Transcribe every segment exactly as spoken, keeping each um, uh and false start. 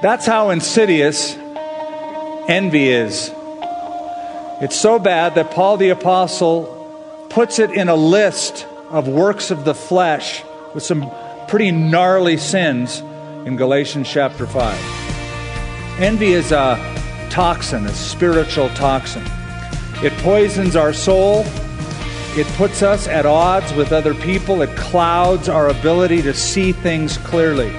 That's how insidious envy is. It's so bad that Paul the Apostle puts it in a list of works of the flesh with some pretty gnarly sins in Galatians chapter five. Envy is a toxin, a spiritual toxin. It poisons our soul. It puts us at odds with other people. It clouds our ability to see things clearly.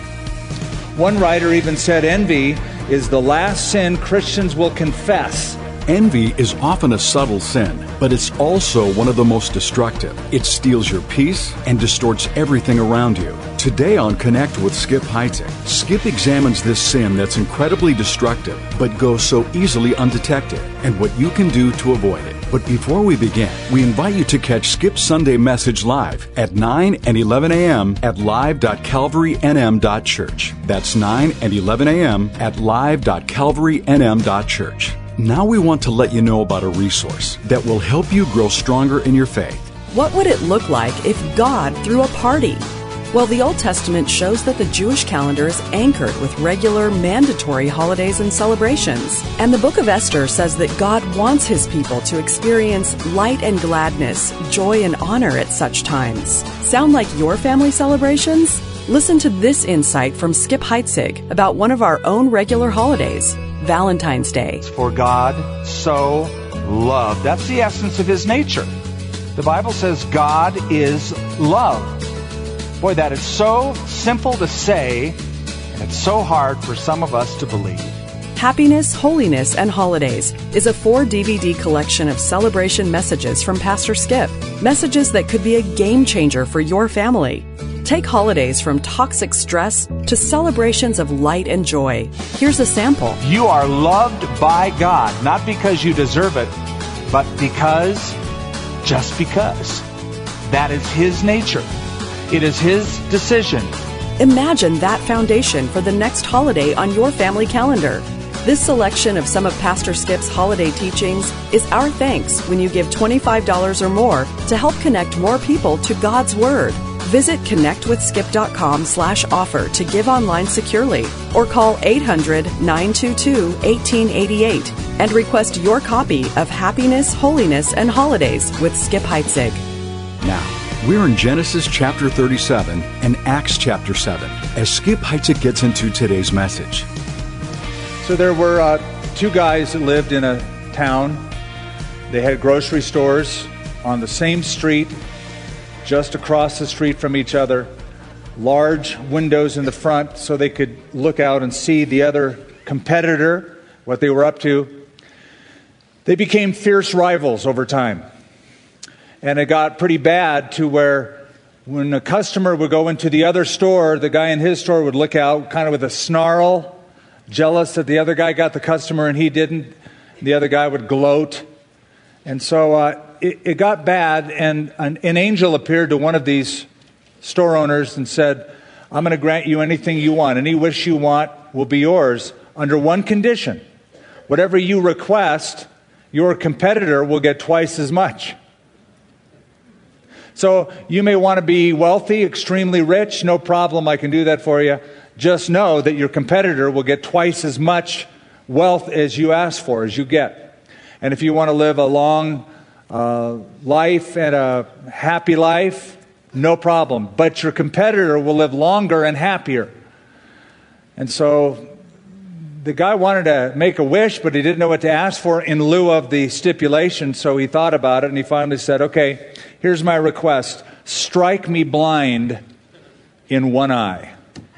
One writer even said envy is the last sin Christians will confess. Envy is often a subtle sin, but it's also one of the most destructive. It steals your peace and distorts everything around you. Today on Connect with Skip Heitzig, Skip examines this sin that's incredibly destructive, but goes so easily undetected, and what you can do to avoid it. But before we begin, we invite you to catch Skip's Sunday message live at nine and eleven a.m. at live dot calvary n m dot church. That's nine and eleven a.m. at live dot calvary n m dot church. Now we want to let you know about a resource that will help you grow stronger in your faith. What would it look like if God threw a party? Well, the Old Testament shows that the Jewish calendar is anchored with regular, mandatory holidays and celebrations. And the book of Esther says that God wants His people to experience light and gladness, joy and honor at such times. Sound like your family celebrations? Listen to this insight from Skip Heitzig about one of our own regular holidays, Valentine's Day. For God so loved. That's the essence of His nature. The Bible says God is love. Boy, that is so simple to say, and it's so hard for some of us to believe. Happiness, Holiness, and Holidays is a four D V D collection of celebration messages from Pastor Skip. Messages that could be a game changer for your family. Take holidays from toxic stress to celebrations of light and joy. Here's a sample. You are loved by God, not because you deserve it, but because, just because. That is His nature. It is His decision. Imagine that foundation for the next holiday on your family calendar. This selection of some of Pastor Skip's holiday teachings is our thanks when you give twenty-five dollars or more to help connect more people to God's Word. Visit connectwithskip.com slash offer to give online securely or call eight hundred, nine two two, one eight eight eight and request your copy of Happiness, Holiness, and Holidays with Skip Heitzig. Now, we're in Genesis chapter thirty-seven and Acts chapter seven as Skip Heitzig gets into today's message. So there were uh, two guys that lived in a town. They had grocery stores on the same street, just across the street from each other. Large windows in the front so they could look out and see the other competitor, what they were up to. They became fierce rivals over time. And it got pretty bad to where when a customer would go into the other store, the guy in his store would look out kind of with a snarl, jealous that the other guy got the customer and he didn't. The other guy would gloat. And so uh, it, it got bad, and an, an angel appeared to one of these store owners and said, I'm going to grant you anything you want. Any wish you want will be yours under one condition. Whatever you request, your competitor will get twice as much. So you may want to be wealthy, extremely rich. No problem, I can do that for you. Just know that your competitor will get twice as much wealth as you ask for, as you get. And if you want to live a long uh, life and a happy life, no problem. But your competitor will live longer and happier. And so the guy wanted to make a wish, but he didn't know what to ask for in lieu of the stipulation. So he thought about it, and he finally said, okay, here's my request. Strike me blind in one eye.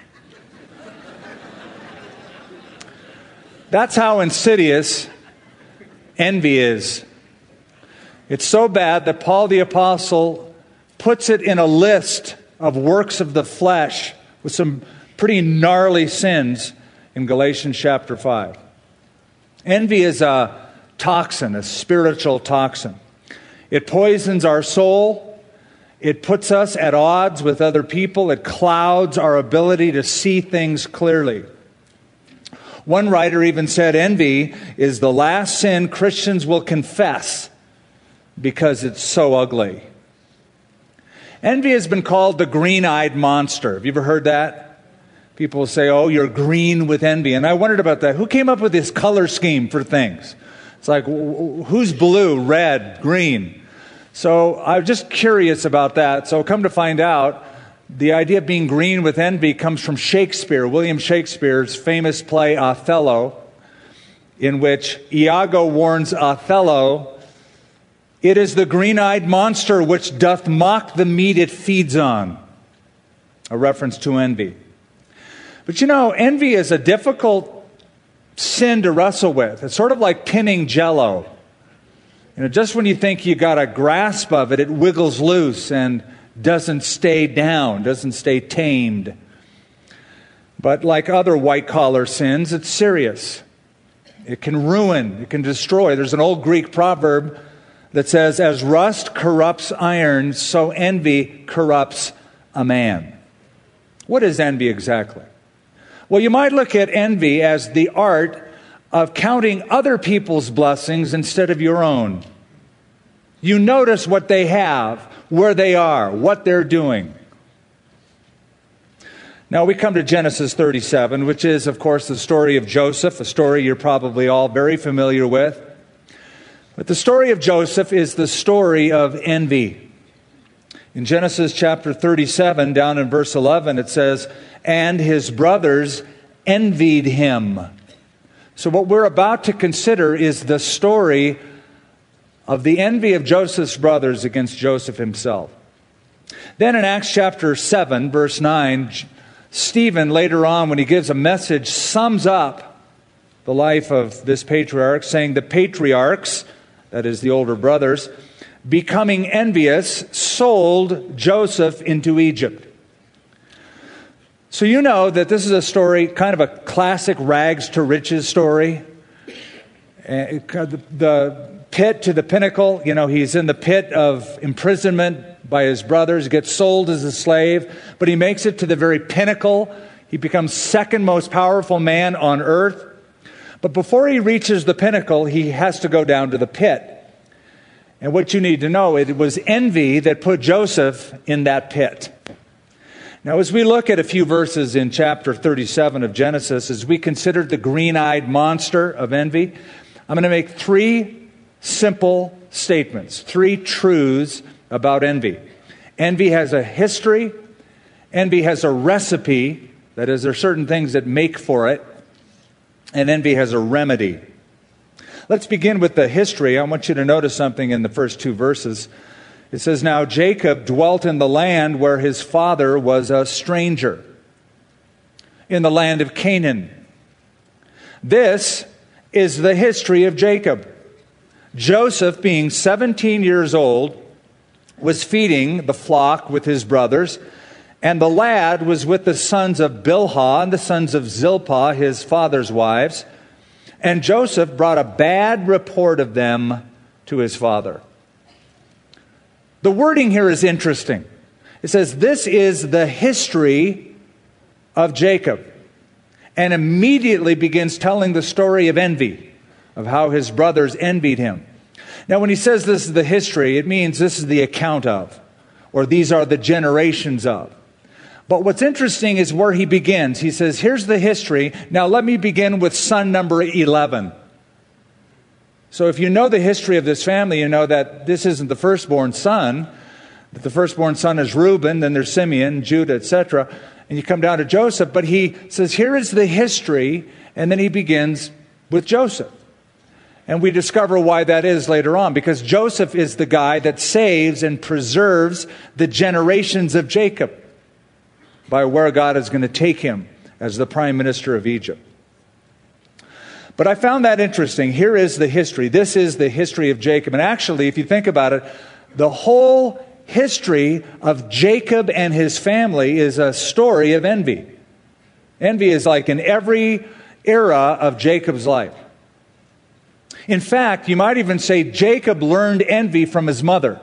That's how insidious envy is. It's so bad that Paul the Apostle puts it in a list of works of the flesh with some pretty gnarly sins in Galatians chapter five. Envy is a toxin, a spiritual toxin. It poisons our soul. It puts us at odds with other people. It clouds our ability to see things clearly. One writer even said envy is the last sin Christians will confess because it's so ugly. Envy has been called the green-eyed monster. Have you ever heard that? People will say, oh, you're green with envy. And I wondered about that. Who came up with this color scheme for things? It's like, who's blue, red, green? So I'm just curious about that. So come to find out, the idea of being green with envy comes from Shakespeare, William Shakespeare's famous play Othello, in which Iago warns Othello, "It is the green-eyed monster which doth mock the meat it feeds on." A reference to envy. But you know, envy is a difficult sin to wrestle with. It's sort of like pinning Jell-O. You know, just when you think you got a grasp of it, it wiggles loose and doesn't stay down, doesn't stay tamed. But like other white-collar sins, it's serious. It can ruin, it can destroy. There's an old Greek proverb that says, as rust corrupts iron, so envy corrupts a man. What is envy exactly? Well, you might look at envy as the art of counting other people's blessings instead of your own. You notice what they have, where they are, what they're doing. Now we come to Genesis thirty-seven, which is, of course, the story of Joseph, a story you're probably all very familiar with. But the story of Joseph is the story of envy. In Genesis chapter thirty-seven, down in verse eleven, it says, "And his brothers envied him." So what we're about to consider is the story of the envy of Joseph's brothers against Joseph himself. Then in Acts chapter seven, verse nine, Stephen, later on, when he gives a message, sums up the life of this patriarch, saying the patriarchs, that is the older brothers, becoming envious, sold Joseph into Egypt. So you know that this is a story, kind of a classic rags to riches story. The pit to the pinnacle, you know, he's in the pit of imprisonment by his brothers, gets sold as a slave, but he makes it to the very pinnacle. He becomes second most powerful man on earth. But before he reaches the pinnacle, he has to go down to the pit. And what you need to know, it was envy that put Joseph in that pit. Now, as we look at a few verses in chapter thirty-seven of Genesis, as we consider the green-eyed monster of envy, I'm going to make three simple statements, three truths about envy. Envy has a history. Envy has a recipe. That is, there are certain things that make for it. And envy has a remedy. Let's begin with the history. I want you to notice something in the first two verses. It says, "Now Jacob dwelt in the land where his father was a stranger, in the land of Canaan." This is the history of Jacob. Joseph, being seventeen years old, was feeding the flock with his brothers, and the lad was with the sons of Bilhah and the sons of Zilpah, his father's wives. And Joseph brought a bad report of them to his father. The wording here is interesting. It says, this is the history of Jacob. And immediately begins telling the story of envy, of how his brothers envied him. Now, when he says this is the history, it means this is the account of, or these are the generations of. But what's interesting is where he begins. He says, here's the history. Now let me begin with son number eleven. So if you know the history of this family, you know that this isn't the firstborn son. That the firstborn son is Reuben, then there's Simeon, Judah, et cetera. And you come down to Joseph. But he says, here is the history. And then he begins with Joseph. And we discover why that is later on. Because Joseph is the guy that saves and preserves the generations of Jacob, by where God is going to take him as the prime minister of Egypt. But I found that interesting. Here is the history. This is the history of Jacob. And actually, if you think about it, the whole history of Jacob and his family is a story of envy. Envy is like in every era of Jacob's life. In fact, you might even say Jacob learned envy from his mother.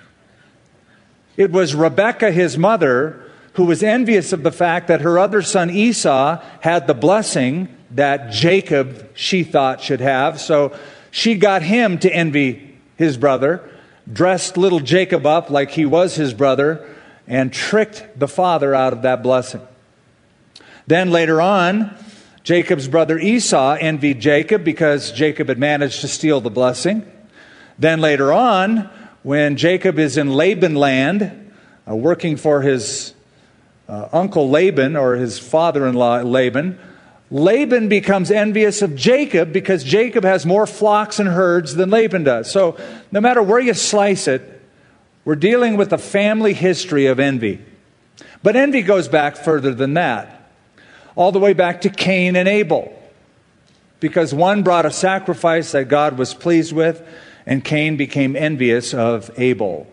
It was Rebekah, his mother, who was envious of the fact that her other son Esau had the blessing that Jacob, she thought, should have. So she got him to envy his brother, dressed little Jacob up like he was his brother, and tricked the father out of that blessing. Then later on, Jacob's brother Esau envied Jacob because Jacob had managed to steal the blessing. Then later on, when Jacob is in Laban land, uh, working for his uh, uncle Laban or his father-in-law Laban, Laban becomes envious of Jacob because Jacob has more flocks and herds than Laban does. So no matter where you slice it, we're dealing with a family history of envy. But envy goes back further than that, all the way back to Cain and Abel, because one brought a sacrifice that God was pleased with, and Cain became envious of Abel.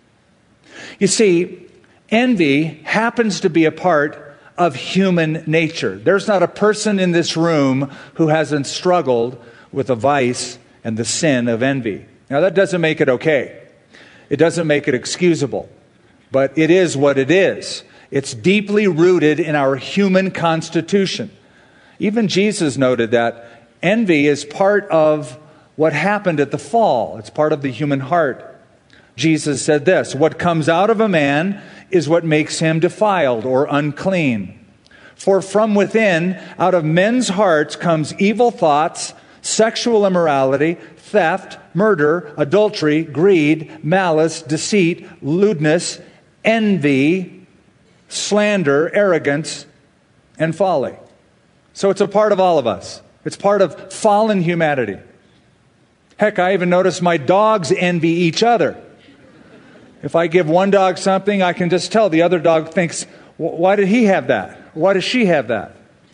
You see, envy happens to be a part of human nature. There's not a person in this room who hasn't struggled with the vice and the sin of envy. Now, that doesn't make it okay. It doesn't make it excusable. But it is what it is. It's deeply rooted in our human constitution. Even Jesus noted that envy is part of what happened at the fall. It's part of the human heart. Jesus said this, "What comes out of a man is what makes him defiled or unclean. For from within, out of men's hearts comes evil thoughts, sexual immorality, theft, murder, adultery, greed, malice, deceit, lewdness, envy, slander, arrogance, and folly." So it's a part of all of us. It's part of fallen humanity. Heck, I even notice my dogs envy each other. If I give one dog something, I can just tell the other dog thinks, why did he have that? Why does she have that?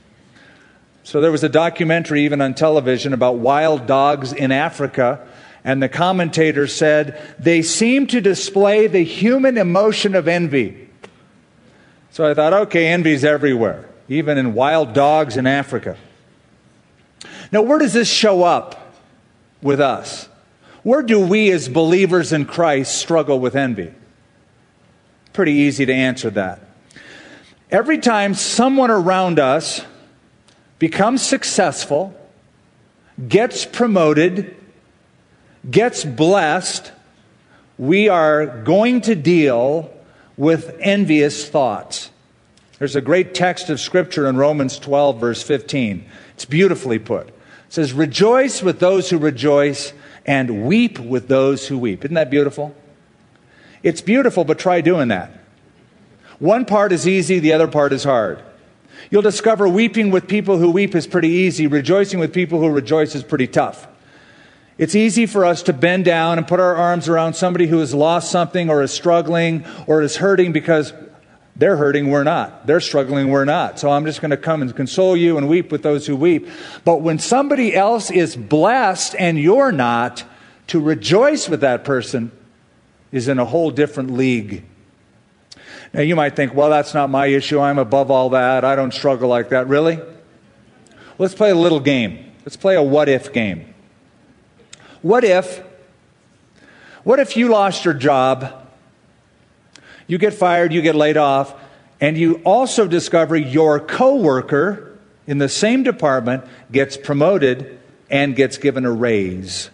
So there was a documentary even on television about wild dogs in Africa, and the commentator said, they seem to display the human emotion of envy. So I thought, okay, envy's everywhere, even in wild dogs in Africa. Now, where does this show up with us? Where do we as believers in Christ struggle with envy? Pretty easy to answer that. Every time someone around us becomes successful, gets promoted, gets blessed, we are going to deal with envious thoughts. There's a great text of Scripture in Romans twelve, verse fifteen. It's beautifully put. It says, "Rejoice with those who rejoice, and weep with those who weep." Isn't that beautiful? It's beautiful, but try doing that. One part is easy, the other part is hard. You'll discover weeping with people who weep is pretty easy. Rejoicing with people who rejoice is pretty tough. It's easy for us to bend down and put our arms around somebody who has lost something or is struggling or is hurting because they're hurting, we're not. They're struggling, we're not. So I'm just going to come and console you and weep with those who weep. But when somebody else is blessed and you're not, to rejoice with that person is in a whole different league. Now you might think, well, that's not my issue. I'm above all that. I don't struggle like that. Really? Let's play a little game. Let's play a what-if game. What if, what if you lost your job, you get fired, you get laid off, and you also discover your coworker in the same department gets promoted and gets given a raise?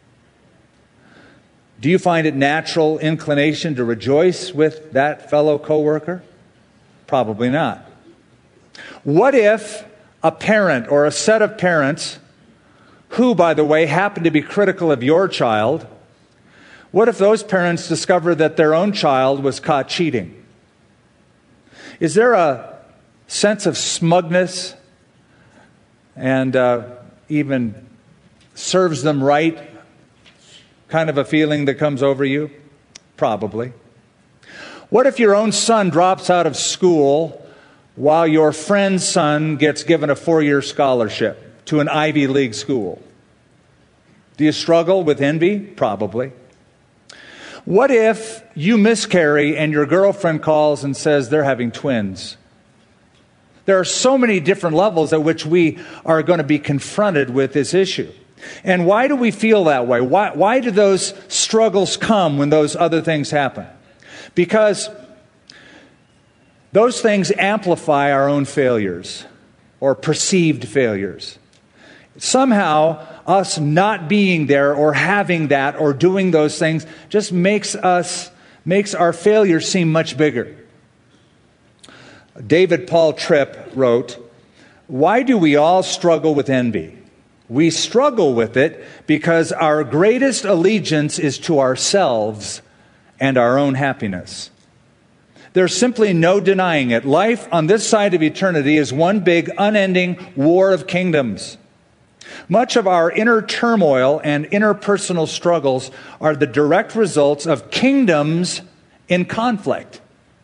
Do you find it natural inclination to rejoice with that fellow coworker? Probably not. What if a parent or a set of parents who, by the way, happen to be critical of your child, what if those parents discover that their own child was caught cheating? Is there a sense of smugness and uh, even serves them right kind of a feeling that comes over you? Probably. What if your own son drops out of school while your friend's son gets given a four-year scholarship to an Ivy League school? Do you struggle with envy? Probably. What if you miscarry and your girlfriend calls and says they're having twins? There are so many different levels at which we are going to be confronted with this issue. And why do we feel that way? Why, why do those struggles come when those other things happen? Because those things amplify our own failures or perceived failures. Somehow, us not being there or having that or doing those things just makes us, makes our failures seem much bigger. David Paul Tripp wrote, "Why do we all struggle with envy? We struggle with it because our greatest allegiance is to ourselves and our own happiness. There's simply no denying it. Life on this side of eternity is one big, unending war of kingdoms. Much of our inner turmoil and interpersonal struggles are the direct results of kingdoms in conflict.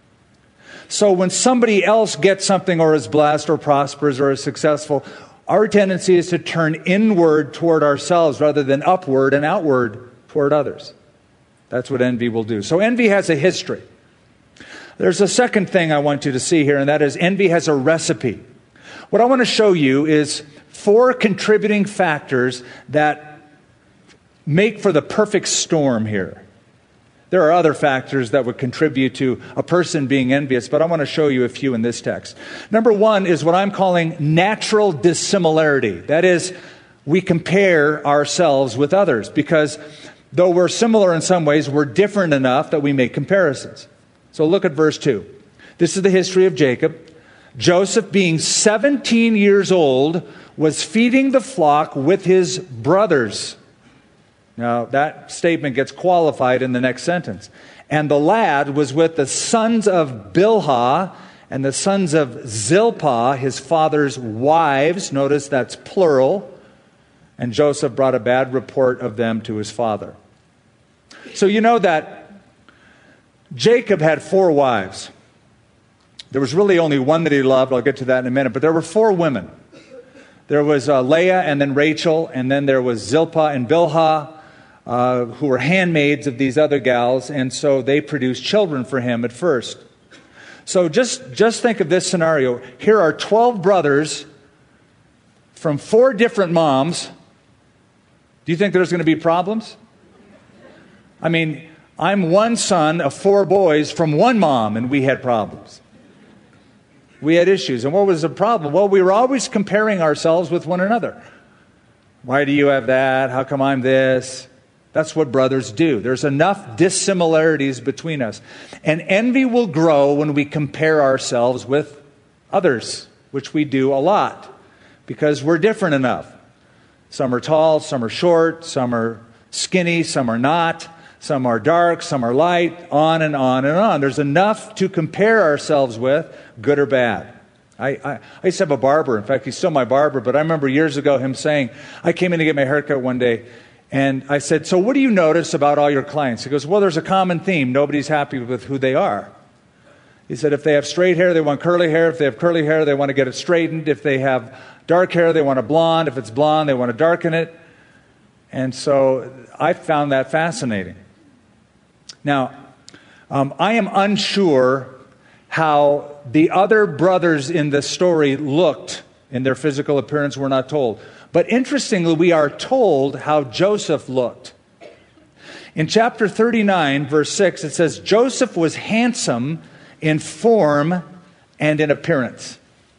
So when somebody else gets something or is blessed or prospers or is successful, our tendency is to turn inward toward ourselves rather than upward and outward toward others. That's what envy will do. So envy has a history. There's a second thing I want you to see here, and that is envy has a recipe. What I want to show you is four contributing factors that make for the perfect storm here. There are other factors that would contribute to a person being envious, but I want to show you a few in this text. Number one is what I'm calling natural dissimilarity. That is, we compare ourselves with others because though we're similar in some ways, we're different enough that we make comparisons. So look at verse two. This is the history of Jacob. Joseph, being seventeen years old, was feeding the flock with his brothers. Now, that statement gets qualified in the next sentence. And the lad was with the sons of Bilhah and the sons of Zilpah, his father's wives. Notice that's plural. And Joseph brought a bad report of them to his father. So you know that Jacob had four wives. There was really only one that he loved. I'll get to that in a minute. But there were four women. There was uh, Leah and then Rachel, and then there was Zilpah and Bilhah, uh, who were handmaids of these other gals, and so they produced children for him at first. So just, just think of this scenario. Here are twelve brothers from four different moms. Do you think there's going to be problems? I mean, I'm one son of four boys from one mom, and we had problems. We had issues. And what was the problem? Well, we were always comparing ourselves with one another. Why do you have that? How come I'm this? That's what brothers do. There's enough dissimilarities between us. And envy will grow when we compare ourselves with others, which we do a lot, because we're different enough. Some are tall, some are short, some are skinny, some are not. Some are dark, some are light, on and on and on. There's enough to compare ourselves with, good or bad. I, I, I used to have a barber. In fact, he's still my barber, but I remember years ago him saying, I came in to get my haircut one day, and I said, so what do you notice about all your clients? He goes, well, there's a common theme. Nobody's happy with who they are. He said, if they have straight hair, they want curly hair. If they have curly hair, they want to get it straightened. If they have dark hair, they want a blonde. If it's blonde, they want to darken it. And so I found that fascinating. Now, um, I am unsure how the other brothers in the story looked in their physical appearance. We're not told. But interestingly, we are told how Joseph looked. In chapter thirty-nine, verse six, it says, Joseph was handsome in form and in appearance.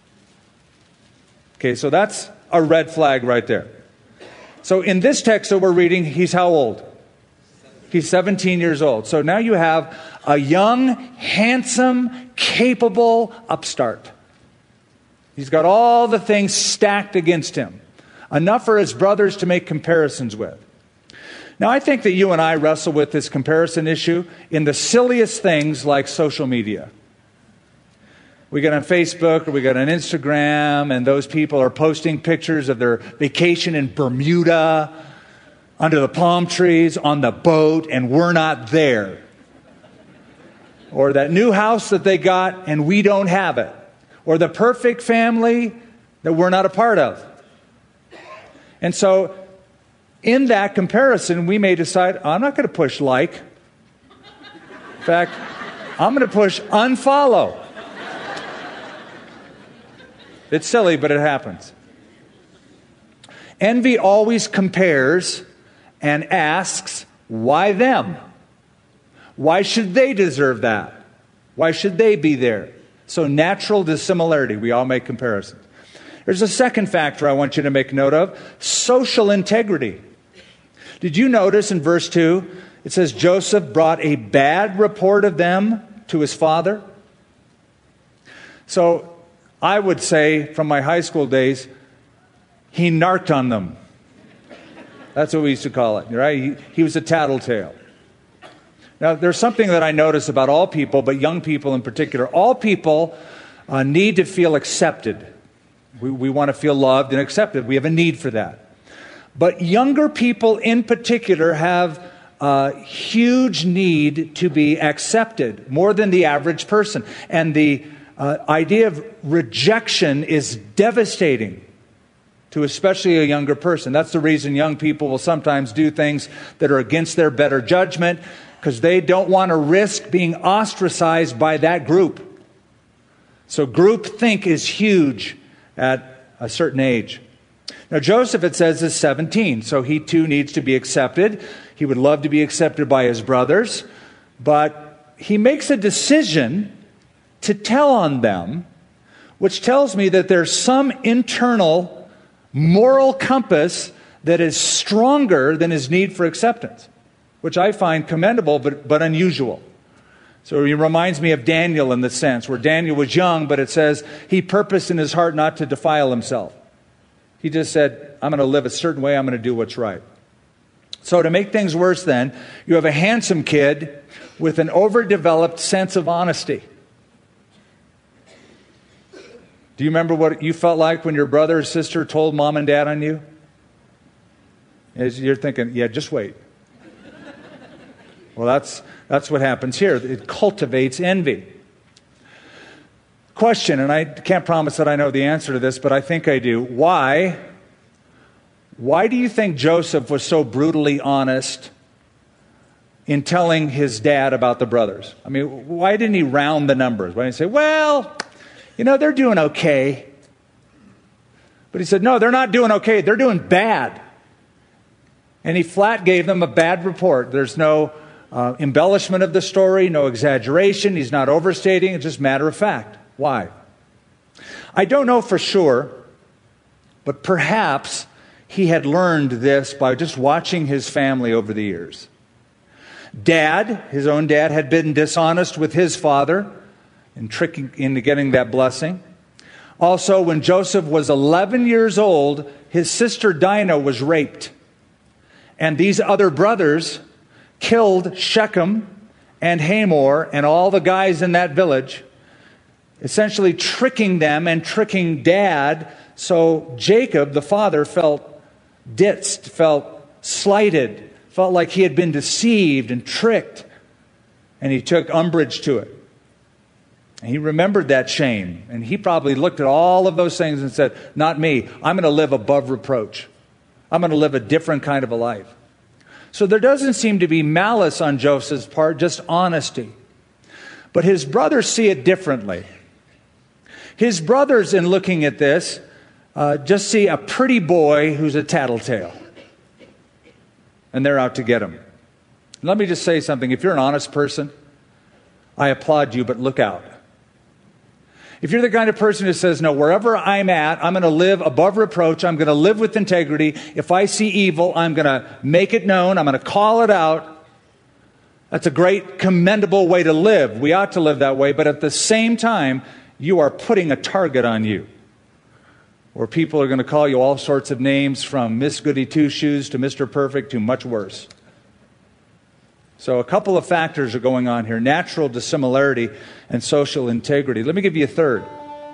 Okay, so that's a red flag right there. So in this text that we're reading, he's how old? He's seventeen years old. So now you have a young, handsome, capable upstart. He's got all the things stacked against him. Enough for his brothers to make comparisons with. Now I think that you and I wrestle with this comparison issue in the silliest things like social media. We get on Facebook or we get on Instagram, and those people are posting pictures of their vacation in Bermuda, under the palm trees, on the boat, and we're not there. Or that new house that they got and we don't have it. Or the perfect family that we're not a part of. And so, in that comparison, we may decide, I'm not going to push like. In fact, I'm going to push unfollow. It's silly, but it happens. Envy always compares and asks, why them? Why should they deserve that? Why should they be there? So natural dissimilarity, we all make comparisons. There's a second factor I want you to make note of, social integrity. Did you notice in verse two, it says Joseph brought a bad report of them to his father? So I would say from my high school days, he narked on them. That's what we used to call it, right? He, he was a tattletale. Now, there's something that I notice about all people, but young people in particular. All people uh, need to feel accepted. We, we want to feel loved and accepted. We have a need for that. But younger people in particular have a huge need to be accepted, more than the average person. And the uh, idea of rejection is devastating to especially a younger person. That's the reason young people will sometimes do things that are against their better judgment, because they don't want to risk being ostracized by that group. So groupthink is huge at a certain age. Now Joseph, it says, is seventeen, so he too needs to be accepted. He would love to be accepted by his brothers, but he makes a decision to tell on them, which tells me that there's some internal moral compass that is stronger than his need for acceptance, which I find commendable but, but unusual. So he reminds me of Daniel in the sense where Daniel was young, but it says he purposed in his heart not to defile himself. He just said, I'm going to live a certain way, I'm going to do what's right. So to make things worse then, you have a handsome kid with an overdeveloped sense of honesty. Do you remember what you felt like when your brother or sister told mom and dad on you? As you're thinking, yeah, just wait. Well, that's that's what happens here. It cultivates envy. Question, and I can't promise that I know the answer to this, but I think I do. Why? Why do you think Joseph was so brutally honest in telling his dad about the brothers? I mean, why didn't he round the numbers? Why didn't he say, well, you know, they're doing okay. But he said, no, they're not doing okay. They're doing bad. And he flat gave them a bad report. There's no uh, embellishment of the story, no exaggeration. He's not overstating. It's just matter of fact. Why? I don't know for sure, but perhaps he had learned this by just watching his family over the years. Dad, his own dad, had been dishonest with his father and tricking into getting that blessing. Also, when Joseph was eleven years old, his sister Dinah was raped. And these other brothers killed Shechem and Hamor and all the guys in that village, essentially tricking them and tricking Dad. So Jacob, the father, felt ditzed, felt slighted, felt like he had been deceived and tricked. And he took umbrage to it. And he remembered that shame. And he probably looked at all of those things and said, not me. I'm going to live above reproach. I'm going to live a different kind of a life. So there doesn't seem to be malice on Joseph's part, just honesty. But his brothers see it differently. His brothers, in looking at this, uh, just see a pretty boy who's a tattletale. And they're out to get him. Let me just say something. If you're an honest person, I applaud you, but look out. If you're the kind of person who says, no, wherever I'm at, I'm going to live above reproach. I'm going to live with integrity. If I see evil, I'm going to make it known. I'm going to call it out. That's a great, commendable way to live. We ought to live that way. But at the same time, you are putting a target on you, where people are going to call you all sorts of names, from Miss Goody Two-Shoes to Mister Perfect to much worse. So a couple of factors are going on here: natural dissimilarity and social integrity. Let me give you a third.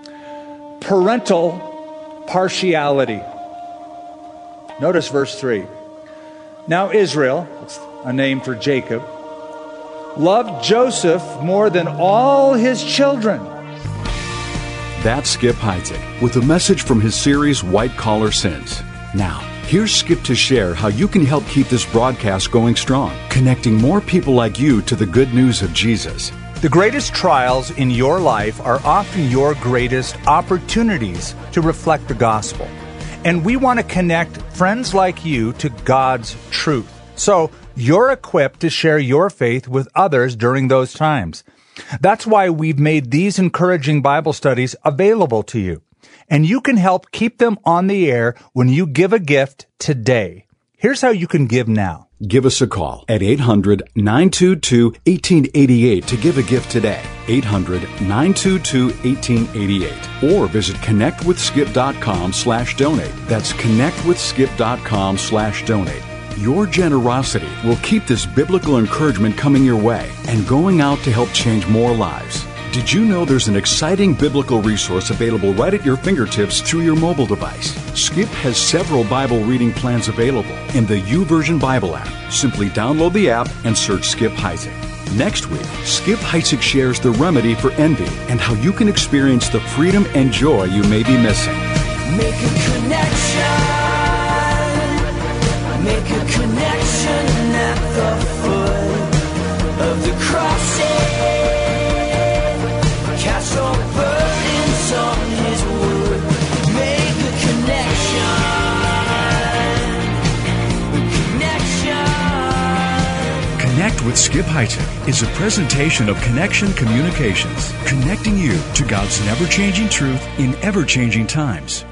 Parental partiality. Notice verse three. Now Israel, that's a name for Jacob, loved Joseph more than all his children. That's Skip Heitzig with a message from his series, White Collar Sins. Now, here's Skip to share how you can help keep this broadcast going strong, connecting more people like you to the good news of Jesus. The greatest trials in your life are often your greatest opportunities to reflect the gospel. And we want to connect friends like you to God's truth, so you're equipped to share your faith with others during those times. That's why we've made these encouraging Bible studies available to you. And you can help keep them on the air when you give a gift today. Here's how you can give now. Give us a call at eight hundred, nine two two, one eight eight eight to give a gift today. eight hundred, nine two two, one eight eight eight. Or visit connectwithskip.com slash donate. That's connectwithskip.com slash donate. Your generosity will keep this biblical encouragement coming your way and going out to help change more lives. Did you know there's an exciting biblical resource available right at your fingertips through your mobile device? Skip has several Bible reading plans available in the YouVersion Bible app. Simply download the app and search Skip Heitzig. Next week, Skip Heitzig shares the remedy for envy and how you can experience the freedom and joy you may be missing. Make a connection. Make a connection at the foot of the cross. Cast all burdens on his wood. Make a connection. Connection. Connect with Skip Heitzig is a presentation of Connection Communications, connecting you to God's never-changing truth in ever-changing times.